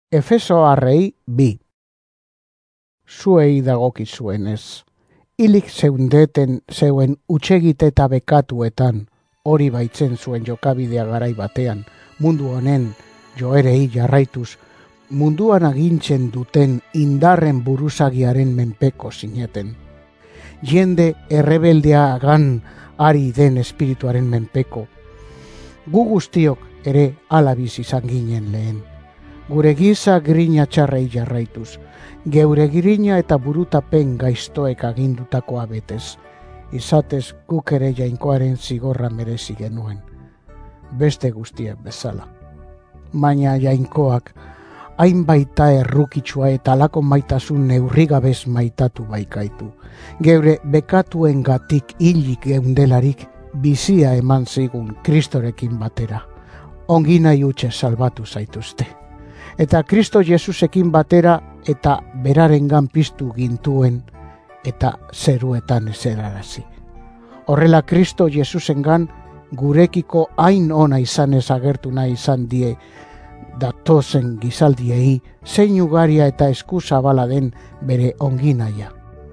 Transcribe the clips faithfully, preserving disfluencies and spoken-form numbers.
Efesoarrei bi. Zuei dagokizuenez, hilik zeundeten zeuen utsegite eta bekatuetan, hori baitzen zuen jokabidea garai batean, mundu honen joerei jarraituz, munduan agintzen duten indarren buruzagiaren menpeko zineten. Jende errebeldeagan ari den espirituaren menpeko. Gu guztiok ere alabiz izan ginen lehen. Gure giza grina txarrei jarraituz, geure grina eta burutapen gaiztoek agindutakoa betez, izatez guk ere jainkoaren zigorra merezi genuen, beste guztiek bezala. Baina jainkoak, hain baita errukitsua eta alako maitasun neurrigabez maitatu baikaitu, geure bekatuen gatik hilik geundelarik bizia eman zigun Kristorekin batera, ongi nahi utxe salbatu zaituzte. Eta Kristo Jesusekin batera eta berarengan piztu gintuen eta zeruetan ezerarazi. Horrela Kristo Jesusengan gurekiko hain ona izanez agertu nahi izan die datozen gizaldiei zein ugaria eta eskuzabala den bere onginaia.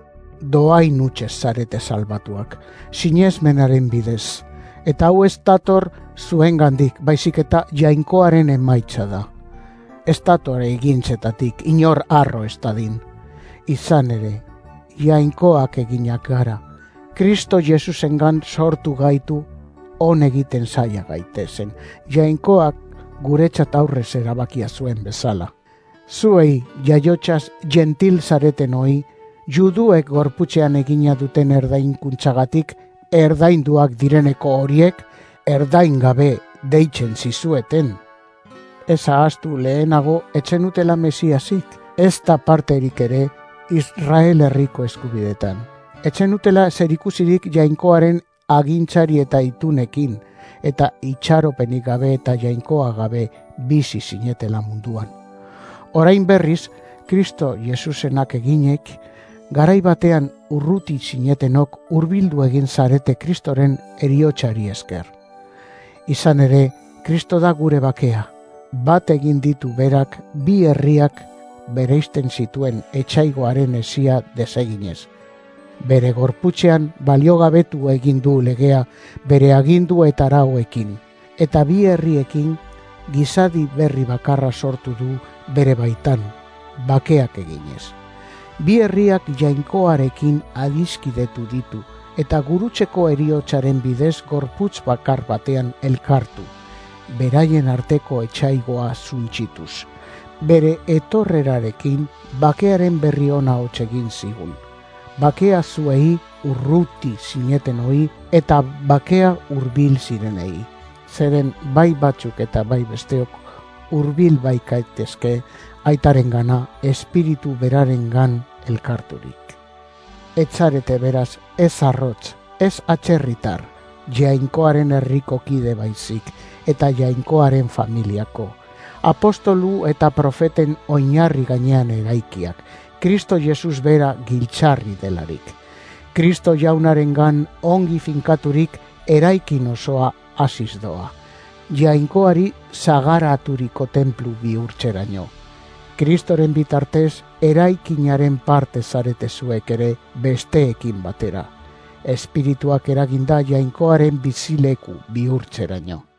Doain utxez zarete salbatuak, sinesmenaren bidez, eta hau ez dator zuengandik, baizik eta jainkoaren emaitza da. Ez datore egintzetatik, inor arro ez dadin. Izan ere, jainkoak eginak gara. Kristo Jesusengan sortu gaitu, on egiten zaila gaitezen. Jainkoak guretzat aurrez erabakia zuen bezala. Zuei jaiotxaz gentil zareten hoi, juduek gorputzean egina duten erdainkuntzagatik, erdainduak direneko horiek, erdain gabe deitzen zizueten. Ez ahaztu lehenago etzenutela Mesiasik, ez da parterik ere Israel herriko eskubidetan. Etzenutela zerikusirik jainkoaren agintzari eta itunekin, eta itxaropenik gabe eta jainkoa gabe bizi zinetela munduan. Orain berriz, Kristo Jesusenak eginek, garai batean urruti zinetenok hurbildu egin zarete Kristoren heriotzari esker. Izan ere, Kristo da gure bakea, bat egin ditu berak bi herriak bereizten zituen etxaigoaren esia deseginez. Bere gorputzean baliogabetu egin du legea bere agindu eta arauekin, eta bi herriekin gizadi berri bakarra sortu du bere baitan, bakeak eginez. Bi herriak jainkoarekin adiskidetu ditu, eta gurutzeko heriotzaren bidez gorputz bakar batean elkartu, beraien arteko etxaigoa zuntxituz. Bere etorrerarekin bakearen berri ona hots egin zigun. Bakea zuei urruti zineten hoi eta bakea hurbil zirenei. Zeren bai batzuk eta bai besteok hurbil baikaitezke aitarengana, espiritu berarengan elkarturik. Etzarete beraz ez arrotz, ez atxerritar, jainkoaren herriko kide baizik eta jainkoaren familiako. Apostolu eta profeten oinarri gainean eraikiak, Kristo Jesus bera giltzarri delarik. Kristo jaunarengan ongi finkaturik eraikin osoa hasiz doa. Jainkoari sagaraturiko tenplu bihurtzeraino. Kristoren bitartez eraikinaren parte zarete zuek ere besteekin batera. Espirituak eraginda jainkoaren bizileku bihurtzeraino.